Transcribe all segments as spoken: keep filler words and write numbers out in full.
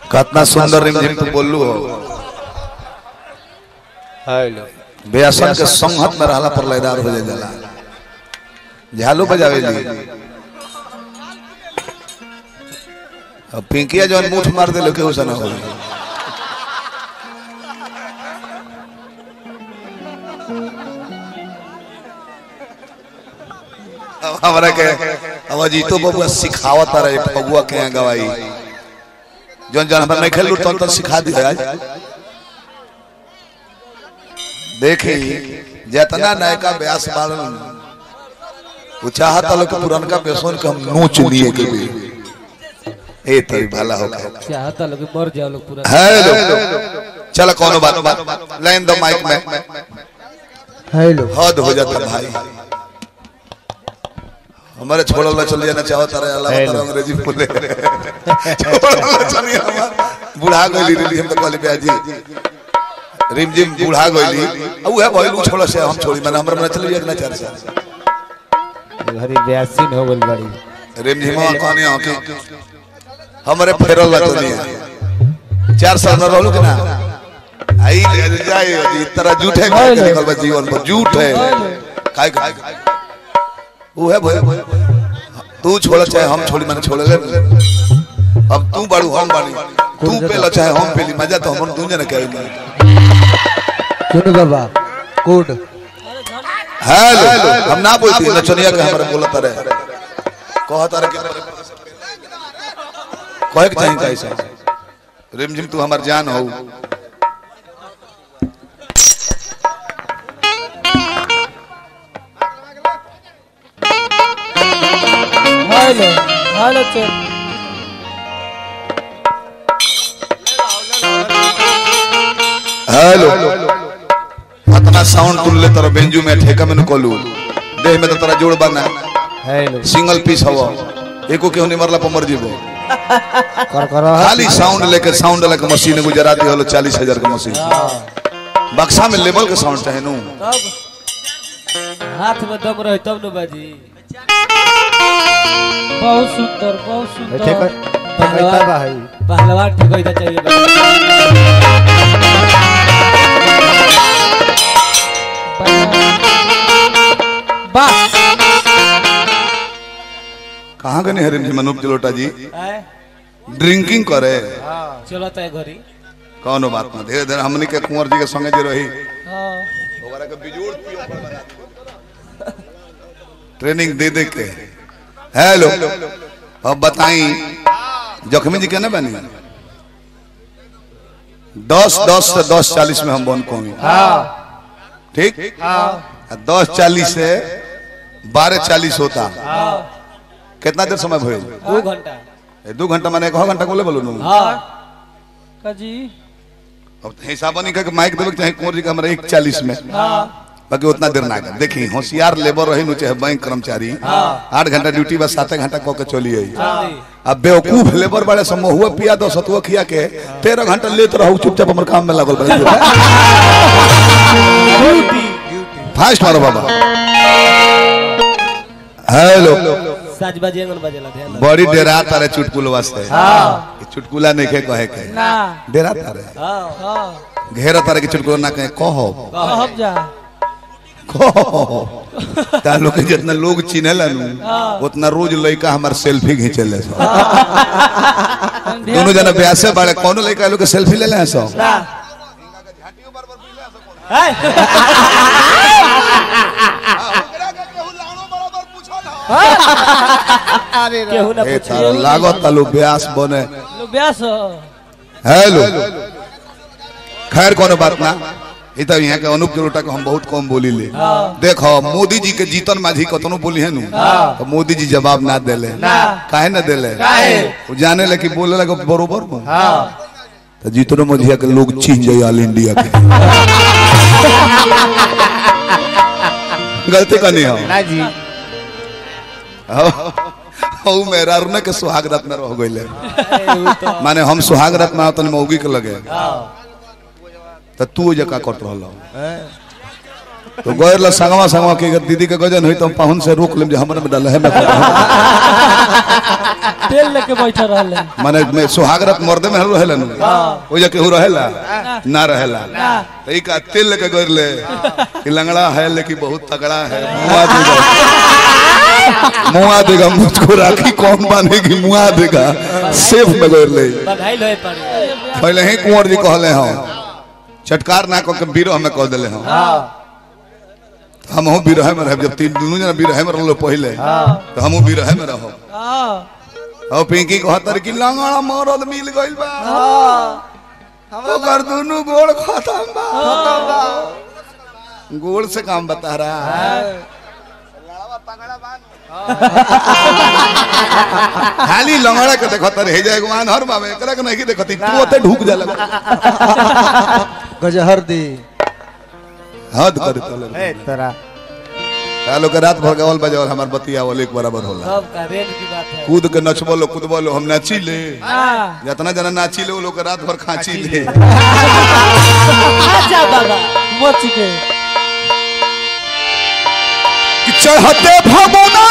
कितना सुंदर रिमझिम तू बोललू हो। हेलो बेअसन के संगत में रहला पर लयदार हो जाला। झालू बजावे ली अब पिंकिया जवन मुठ मार दे लोके उसन हो। अब हमरा के अब जीतो बबुआ सिखावत रहे फगुआ के गवाई जौन जौन हमरा नहीं खेलू तो सिखा दी आज। देखी जितना नयका ब्यास बालन वो चाहता लोग पुरनका बेसोन के हम नोच लिए के भी ए तरी भला हो गया चाहता लोग मर जाओ लोग पूरा। हेलो चल कोनो बात बात लाइन दो माइक में। हेलो हद हो जाता भाई हमारे छोड़ला चल जाना चाहता रहे अल्लाह ताला अंग्रेजी बोले छोड़ला चली हम बुढ़ा गइली रे हम तो कहले ब्याजी रिमझिम बुढ़ा गइली अब है भइलू छोड़ से हम छोड़ी माने हमरा मन चल एक ना चार साल घरी ब्यासीन हो गइल बड़ी रिमझिमवा कहनी हो कि हमरे फेरल लतनी चार साल न रहलू कि ना आई ले जाए ई तरह झूठे निकल बा जीवन पर झूठ है काय काय वो है भाई तू छोड़ चाहे हम छोड़ी मैंने छोड़ ले अब तू बड़ू हम बानी तू पेला चाहे हम पेली मजा तो हम दूं जने कहे सुन बाबा कोड हेलो हम ना बोलती नचनिया के हमरा बोलत रहे कहत रहे कहे के चाहि कैसा रिमझिम तू हमर जान हो। हेलो हेलो चल हेलो अपना साउंड तुल ले तेरा बेंजू में ठेका में कोलू देह में तो तेरा जोड़ बना हेलो सिंगल पीस हवा एको केहू नहीं मरला पर मर जीवो कर कर खाली साउंड लेके साउंड लेके मशीन गुजराती होलो चालीस हजार का मशीन बक्सा में लेवल के साउंड चाहे नु तब हाथ में दम रहे तब न बाजी। बहुत सुंदर बहुत सुंदर पहलवान भाई पहलवान ठीक होइदा चाहिए वाह कहां गने हरिम जी मनोज जलोटा जी ड्रिंकिंग करे चलो तय घरी कौनो बात ना धीरे धीरे हमनी के कुंवर जी के संगे जे रही हां ओकरा के बिजोड़ पियो पर बना दी ट्रेनिंग दे दे के। हेलो अब बताई जखमी जी के ना बनी दस दस से दस चालीस में हम बन कोमी ठीक दस चालीस से बारह चालीस होता कितना देर समय भइल दो घंटा दो घंटा माने एक घंटा बोले बोलू नु हां काजी अब हिसाब नहीं के माइक देबे चाहे कुंवर जी के हमरा एक चालीस में हां बाकी उतना देर ना कर देखी होशियार लेबर रही नु चाहे बैंक कर्मचारी आठ घंटा ड्यूटी बस सात घंटा कह के चली आई। अब बेवकूफ लेबर बड़े समूह हुआ पिया दो सतुआ खिया के तेरह घंटा लेत रहू चुपचाप हमर काम में लागल बड़े फास्ट मारो बाबा। हेलो साज बाजे अंगन बजेला ध्यान बड़ी डेरा तारे चुटकुल वास्ते हां चुटकुला नहीं के कहे के ना डेरा तारे हां हां घेरा तारे के चुटकुला ना कहे कहो कहब जा ता लोग के जितना लोग चिन्हला नु उतना रोज लइका हमर सेल्फी खींचले सो दोनों जना ब्यासे बाड़े कोनो लइका लोग के सेल्फी ले ले सो अरे केहू ना ए तारा लागत तालु ब्यास बने लो ब्यास हेलो खैर कोनो बात ना ई त यहां के अनूप जलोटा को हम बहुत कम बोली ले देखो मोदी जी के जीतन माझी कतनो बोली है नु तो मोदी जी जवाब ना देले काहे ना देले वो जाने ले कि बोले लगे बरोबर में हां तो जीतनो माझी के लोग चीन जाए ऑल इंडिया के गलती करनी हो ना जी ओ मेरा रुना के सुहाग रात में रह गइले माने हम सुहाग रात में तने मौगी के लगे त तू जका कट रहल तो गोरला संगवा संगवा के दीदी के गजन होई तो पाहुन से रोक लेम जे हमर में डाल है मैं तेल लेके बैठा रहले माने में सुहागरत मर्दे में रहेला न ओ जे केहू रहेला ना रहेला त ई का तेल लेके गइरले ई लंगड़ा है लेकिन बहुत तगड़ा है मुआ देगा मुआ देगा मुझको राखी कौन बांधेगी मुआ देगा सेफ में गइरले बधाई होए पड़ी पहले ही कुंवर जी कहले हो चटकार ना को के बीरो हमें कह देले हो हम हो भी रहे में रह जब तीन दोनों जना भी रहे में रहलो पहले तो हमहू भी रहे में रहो हां ओ पिंकी कहतर कि लंगड़ा मरद मिल गइल बा हम कर दोनों गोड़ खत्म बा खत्म बा गोड़ से काम बता रहा है लंगड़ा पगड़ा बान खाली लंगड़ा के देखतर हे जाए गुमान हर बाबे एकरा के नहीं देखती तू ओते ढूक जा लगा गजहर दी हद कर तले ए तोरा कालो के रात भर गावल बजावल हमार बतिया वाले एक बराबर होला सब का रेट की बात है कूद के नचबो लो कूदबो लो हम नाची ले जितना जना नाची ले वो लोग रात भर खांची ले अच्छा बाबा मोची के कि चढ़ते भगोना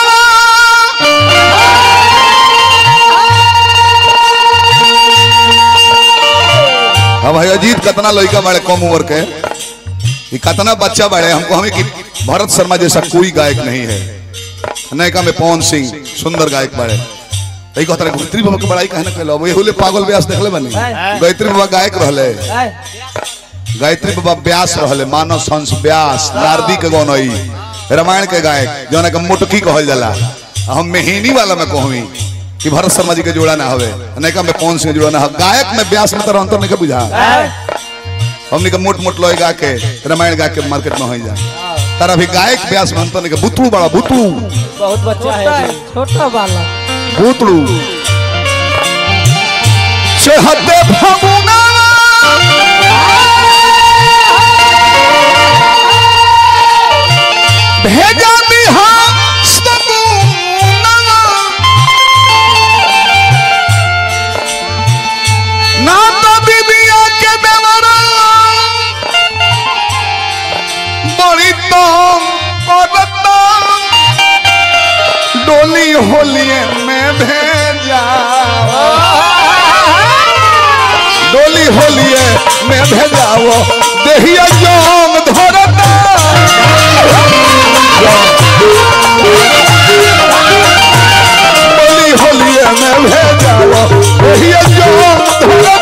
अब भाई अजीत कितना लड़का बड़े कम उम्र के ये कितना बच्चा बड़े हमको हमें कि भरत शर्मा जैसा कोई गायक नहीं है नयका में पवन सिंह सुंदर गायक बड़े तई कहत रहे गायत्री बाबा के बड़ाई कहना कहलो ये होले पागल व्यास देखले बनी गायत्री बाबा गायक रहले गायत्री बाबा व्यास रहले मानव हंस व्यास नारदी के गौनई रामायण के गायक जोना के मुटकी कहल जाला हम मेहनी वाला में कहवी कि भरत शर्मा जी के जोड़ा ना हवे नयका में पवन सिंह जोड़ा ना गायक में व्यास में तो अंतर नहीं के बुझा हमने का मोट मोट लोई गा के रामायण गा के मार्केट में हो जा तारा भी गायक व्यास में अंतर नहीं के बुतलू बड़ा बुतलू बहुत बच्चा है छोटा वाला बुतलू चढ़ते भगुना भेजा बिहार ना तो बीबिया के देवरा बड़ी तो डोली होलिए में भेजा डोली होलिए में भेजाओ देहिया जोम धरता डोली होलिए में भेजाओ देहिया जोम धरता